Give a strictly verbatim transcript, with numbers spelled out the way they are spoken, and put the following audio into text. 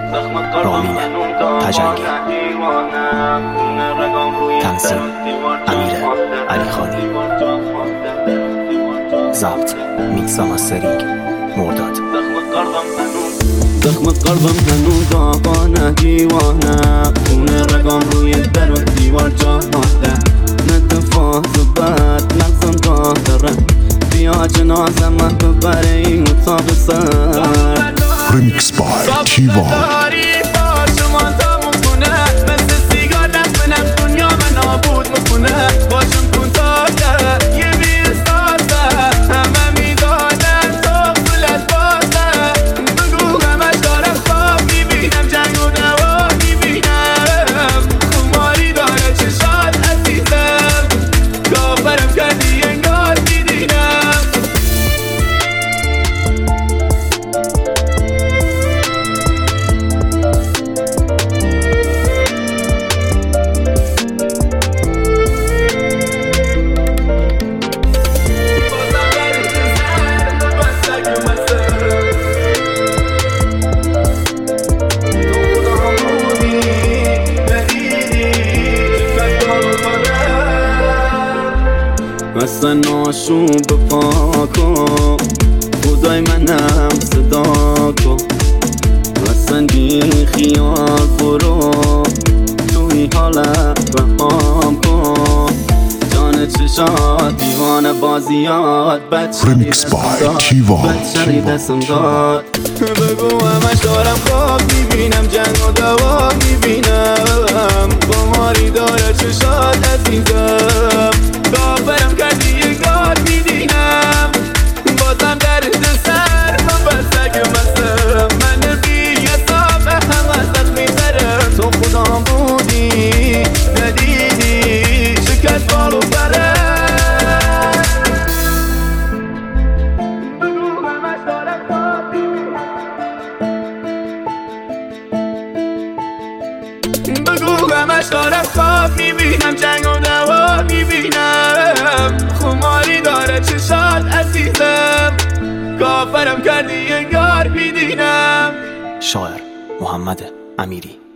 رامین تجنگی، تنظیم امیر علیخانی، ضبط میکس و مسترینگ مرداد. زخم قلبم هنوز آقانه دیوانه، خونه رگام روی در و دیوار جا مانده، نتفاز و بد مغزم راه داره، بیا جنازم من ببره این اتاق سر. Remix by تیوان. اصلا ناشون بپاکو خدای منم صدا کن، اصلا بی خیال برو توی حالت رهام کن، جان چشات دیوانه بازیات Remix by تیوان. بچه دستم داد بگو همش دارم خواب میبینم، جنگ و دوا میبینم، بماری داره چشات عزیزم، کافرم کردی یه گار میدینم، بازم درد سر من بسک مسم، من بی حساب هم ازت میبرم، تو خودم بودی ندیدی شکست بالو بره. بگو همش دارم خواب بگو همش دارم خواب میبینم، جنگ و دوا میبینم، خماری داره چشات عزیزم، کافرم کردی انگار میدینم. شاعر محمد امیری.